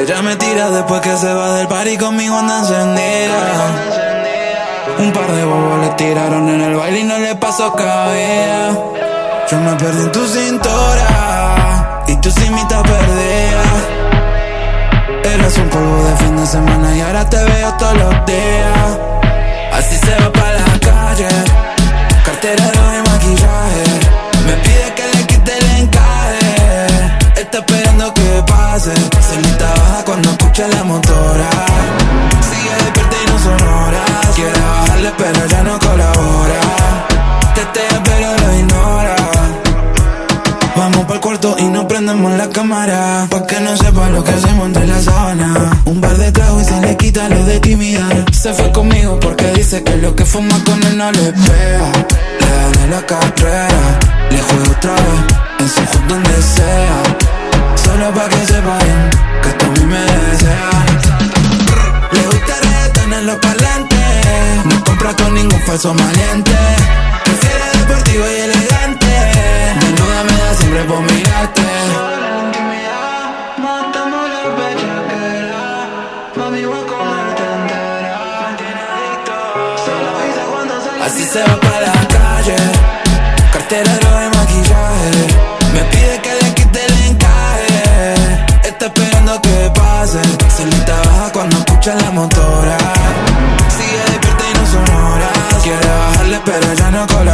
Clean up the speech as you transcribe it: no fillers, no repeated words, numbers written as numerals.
Ella me tira después que se va del party, conmigo anda encendida. Un par de bobos le tiraron en el baile y no le pasó cabida. Yo me perdí en tu cintura y tú sin mí te perdías. Eres un polvo de fin de semana y ahora te veo todos los días. Así se va pa' la calle, carterero de maquillaje. Me pide que le quite el encaje, está esperando que pase. Solita baja cuando escucha la motora. Sigue despierta y no sonora. Quiere bajarle pero ya no colabora. Tetea pero lo ignora. Vamos pa'l cuarto y no prendemos la cámara, pa' que no sepa lo que hacemos entre la sábana. Un bar de trago y se le quita lo de timidez. Se fue conmigo porque dice que lo que fuma con él no le pega. Le gané la carrera, le juego otra vez, en su hood donde sea. Solo pa' que sepa bien que esto a mí me desea. Le gusta el reggaetón en los parlantes, no compra con ningún falso maleante. Prefiere deportivo y elegante, desnuda me da siempre por mirarte. Matamos la bellaquera, mami voy a comerte entera. Me tiene adicto, solo avisa cuando salga. Así se va pa' la calle, carterero de maquillaje. Me pide que le quite el encaje, está esperando que pase. Solita baja cuando escucha la motora. Sigue despierta y no sonora. Quiere bajarle pero ya no colabora.